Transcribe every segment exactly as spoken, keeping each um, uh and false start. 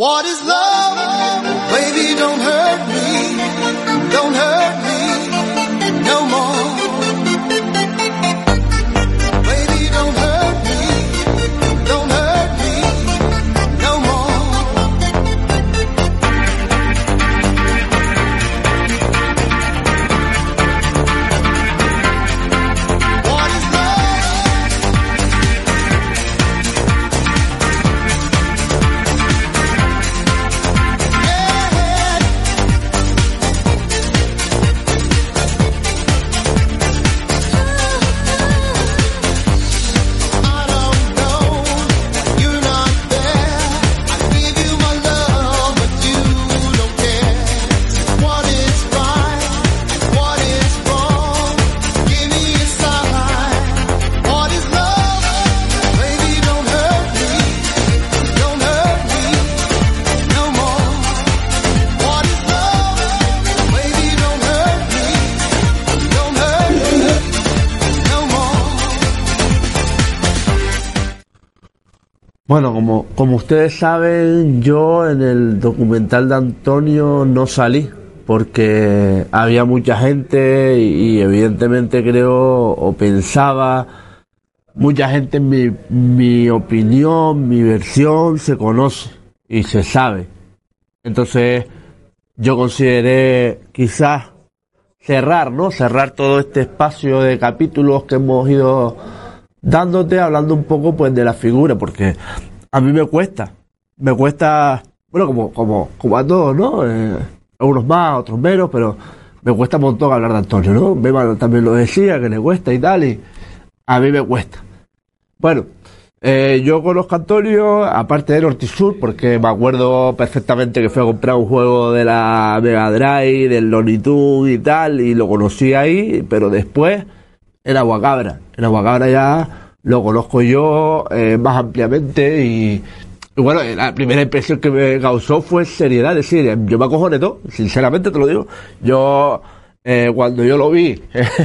What is love? Baby, don't hurt me, don't hurt me no more. Baby, don't hurt me, don't hurt me no more. What is Bueno, como, como ustedes saben, yo en el documental de Antonio no salí porque había mucha gente y, y evidentemente creo o pensaba, mucha gente en mi, mi opinión, mi versión se conoce y se sabe. Entonces yo consideré quizás cerrar, ¿no? Cerrar todo este espacio de capítulos que hemos ido dándote, hablando un poco pues de la figura, porque a mí me cuesta, me cuesta, bueno, como como como a todos, ¿no? Eh, algunos más, otros menos, pero me cuesta un montón hablar de Antonio, ¿no? Bema también lo decía, que le cuesta y tal, y a mí me cuesta. Bueno, eh, yo conozco a Antonio, aparte de Norte y Sur, porque me acuerdo perfectamente que fui a comprar un juego de la Mega Drive, del Looney Tunes y tal, y lo conocí ahí, pero después en Aguacabra. En Aguacabra ya lo conozco yo eh, más ampliamente y, y bueno, la primera impresión que me causó fue seriedad, es decir, yo me acojoné todo, sinceramente te lo digo. Yo, eh, cuando yo lo vi,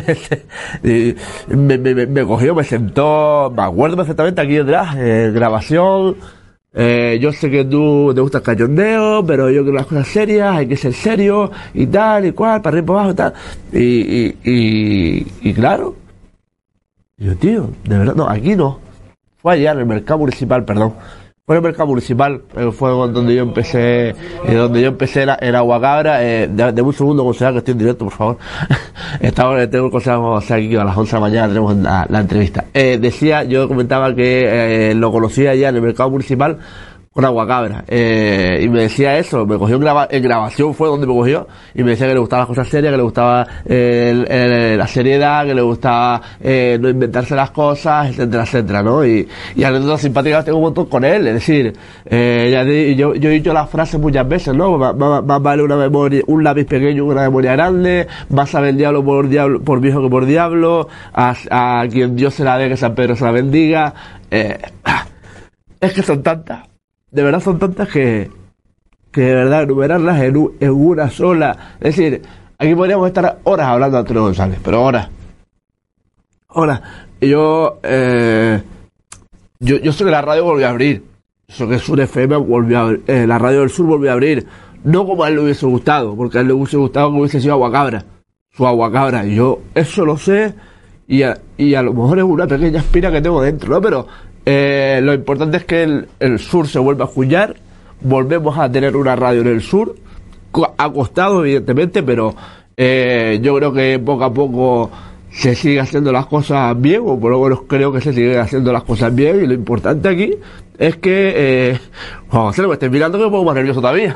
me, me, me cogió, me sentó, me acuerdo perfectamente aquí detrás, eh, grabación. Eh, yo sé que tú te gusta el cachondeo, pero yo quiero las cosas serias, hay que ser serio y tal y cual, para arriba y para abajo y tal. Y, y, y, y claro, yo, tío, de verdad, no, aquí no. Fue allá en el mercado municipal, perdón. Fue en el mercado municipal, eh, fue donde yo empecé, eh, donde yo empecé la, en Aguacabra. Eh, de, de un segundo, consejero, que estoy en directo, por favor. Estaba, tengo el consejero, o sea, aquí a las once de la mañana tenemos la, la entrevista. Eh, decía, yo comentaba que eh, lo conocía allá en el mercado municipal con Aguacabra, eh, y me decía eso, me cogió en, graba, en grabación, fue donde me cogió, y me decía que le gustaban las cosas serias, que le gustaba eh, el, el, la seriedad, que le gustaba eh, no inventarse las cosas, etcétera, etcétera, ¿no? Y, y anécdotas simpáticas tengo un montón con él, es decir, eh, ya de, yo, yo he dicho las frases muchas veces, ¿no? Más, más, más vale una memoria, un lápiz pequeño que una memoria grande, más sabe el diablo por diablo, por viejo que por diablo, a, a quien Dios se la dé, que San Pedro se la bendiga, eh, es que son tantas. De verdad son tantas que, que de verdad enumerarlas en, un, en una sola. Es decir, aquí podríamos estar horas hablando de Antonio González, pero horas. Horas. Y yo, eh, yo, yo sé que la radio volvió a abrir. Eso que Sur F M volvió a abrir, eh, la radio del Sur volvió a abrir. No como a él le hubiese gustado, porque a él le hubiese gustado que hubiese sido Aguacabra. Su Aguacabra. Y yo eso lo sé, y a, y a lo mejor es una pequeña espina que tengo dentro, ¿no? Pero Eh, lo importante es que el, el sur se vuelva a escuchar, volvemos a tener una radio en el sur, ha costado evidentemente, pero eh, yo creo que poco a poco se sigue haciendo las cosas bien, o por lo menos creo que se siguen haciendo las cosas bien, y lo importante aquí es que, eh, Juan José, me estoy mirando que me pongo más nervioso todavía.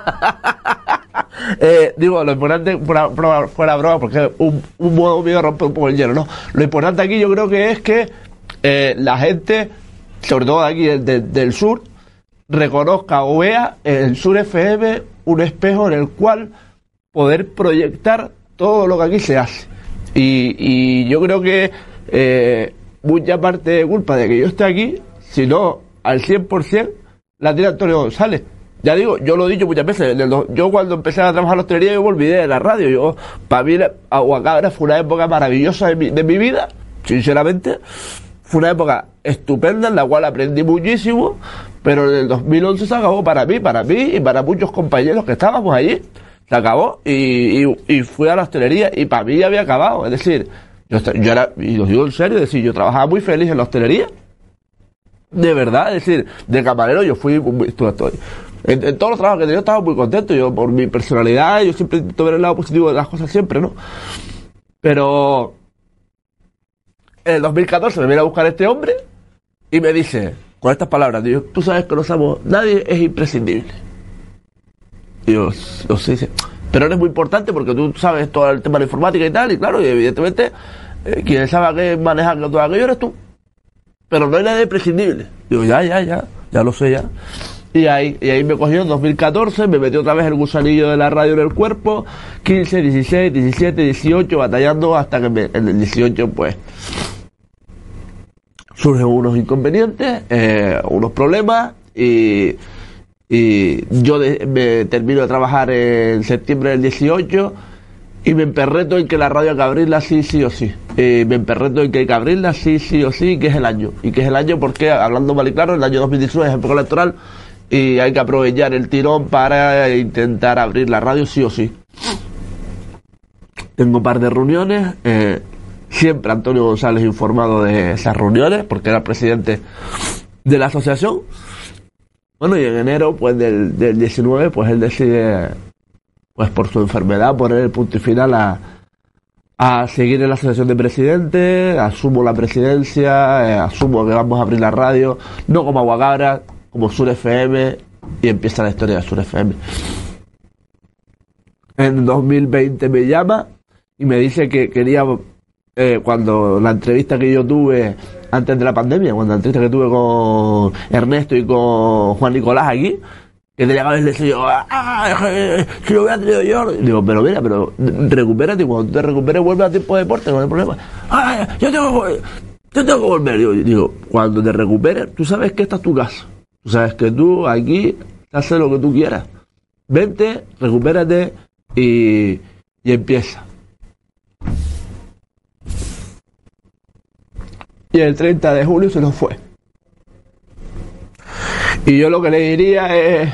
eh, digo, lo importante, fuera, fuera broma, porque un, un modo mío rompe un poco el hielo, ¿no? Lo importante aquí yo creo que es que Eh, la gente, sobre todo de aquí de, de, del sur, reconozca o vea en el Sur F M un espejo en el cual poder proyectar todo lo que aquí se hace. Y, y yo creo que eh, mucha parte de culpa de que yo esté aquí, si no al cien por ciento, la tiene Antonio González. Ya digo, yo lo he dicho muchas veces, yo cuando empecé a trabajar en la hostelería yo me olvidé de la radio. Yo, para mí Aguacabra fue una época maravillosa de mi, de mi vida, sinceramente. fue una época estupenda en la cual aprendí muchísimo, pero en el dos mil once se acabó para mí, para mí y para muchos compañeros que estábamos allí. Se acabó y, y, y fui a la hostelería y para mí ya había acabado. Es decir, yo, yo era, y lo digo en serio, es decir, yo trabajaba muy feliz en la hostelería. De verdad, es decir, de camarero yo fui, estoy, estoy en, en todos los trabajos que he tenido estaba muy contento. Yo por mi personalidad, yo siempre intento ver el lado positivo de las cosas siempre, ¿no? Pero en el dos mil catorce me viene a buscar este hombre y me dice, con estas palabras, digo, tú sabes que no somos, nadie es imprescindible. Y yo, yo sí, sí, pero eres muy importante porque tú sabes todo el tema de la informática y tal, y claro, y evidentemente, eh, quien sabe qué manejar todo aquello eres tú. Pero no hay nadie imprescindible. Digo, ya, ya, ya, ya lo sé ya. Y ahí, y ahí me cogió en dos mil catorce, me metió otra vez el gusanillo de la radio en el cuerpo, quince, dieciséis, diecisiete, dieciocho, batallando hasta que me, en el dieciocho, pues, surgen unos inconvenientes, eh, unos problemas, y, y yo de, me termino de trabajar en septiembre del dieciocho, y me emperreto en que la radio hay que abrirla sí, sí o sí. Eh, me emperreto en que hay que abrirla sí, sí o sí, que es el año. Y que es el año porque, hablando mal y claro, el año dos mil diecinueve es época electoral y hay que aprovechar el tirón para intentar abrir la radio sí o sí. Tengo un par de reuniones, eh, siempre Antonio González informado de esas reuniones porque era el presidente de la asociación. Bueno, y en enero pues del, del diecinueve pues él decide, pues por su enfermedad, poner el punto y final a, a seguir en la asociación de presidentes. Asumo la presidencia, eh, asumo que vamos a abrir la radio, no como Aguacabra, como Sur F M, y empieza la historia de Sur F M. En dos mil veinte me llama y me dice que quería, eh, cuando la entrevista que yo tuve antes de la pandemia, cuando la entrevista que tuve con Ernesto y con Juan Nicolás aquí, que tenía que haberle dicho yo, ah, si lo hubiera tenido yo. Digo, pero mira, pero recupérate, cuando te recuperes vuelve a tiempo de deporte, no hay problema. Ah, yo tengo, yo tengo que volver. Digo, digo, cuando te recuperes, tú sabes que esta es tu casa. Tú sabes que tú aquí haces lo que tú quieras. Vente, recupérate y, y empieza. Y el treinta de julio se nos fue. Y yo lo que le diría es,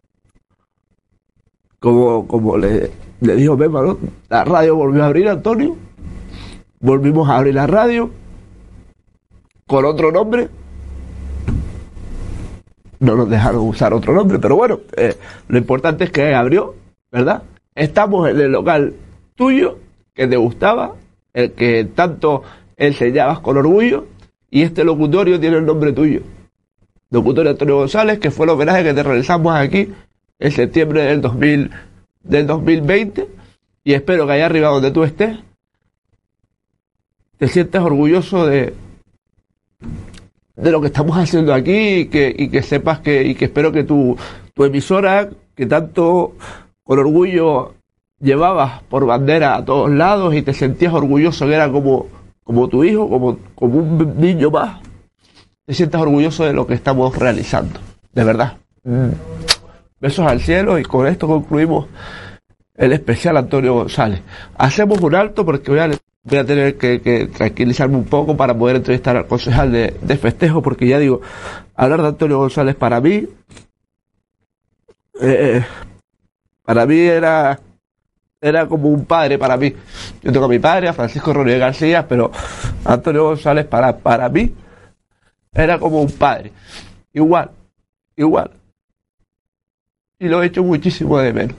como, como le, le dijo Pepa, ¿no? La radio volvió a abrir, Antonio. Volvimos a abrir la radio con otro nombre. No nos dejaron usar otro nombre, pero bueno, eh, lo importante es que abrió, ¿verdad? Estamos en el local tuyo, que te gustaba, el que tanto enseñabas con orgullo, y este locutorio tiene el nombre tuyo. Locutorio Antonio González, que fue el homenaje que te realizamos aquí en septiembre del dos mil, del dos mil veinte, y espero que allá arriba donde tú estés te sientas orgulloso de de lo que estamos haciendo aquí, y que, y que sepas que, y que espero que tu, tu emisora, que tanto con orgullo llevabas por bandera a todos lados y te sentías orgulloso, que era como, como tu hijo, como, como un niño más, te sientas orgulloso de lo que estamos realizando, de verdad. Mm. Besos al cielo, y con esto concluimos el especial Antonio González. Hacemos un alto porque voy a, voy a tener que, que tranquilizarme un poco para poder entrevistar al concejal de, de festejo, porque ya digo, hablar de Antonio González para mí, eh, para mí era, era como un padre para mí. Yo tengo a mi padre, a Francisco Rodríguez García, pero Antonio González para, para mí era como un padre. Igual, igual. Y lo he hecho muchísimo de menos.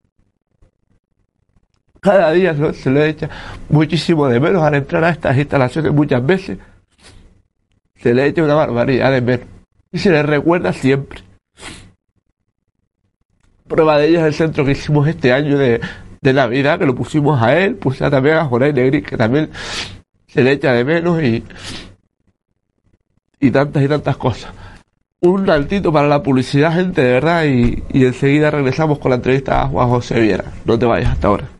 Cada día se lo echa muchísimo de menos al entrar a estas instalaciones. Muchas veces se le echa una barbaridad de menos y se le recuerda siempre. Prueba de ello es el centro que hicimos este año de, de Navidad, que lo pusimos a él, puse también a Jorge Negri, que también se le echa de menos, y, y tantas y tantas cosas. Un saltito para la publicidad, gente, de verdad, y, y enseguida regresamos con la entrevista a Juan José Viera. No te vayas hasta ahora.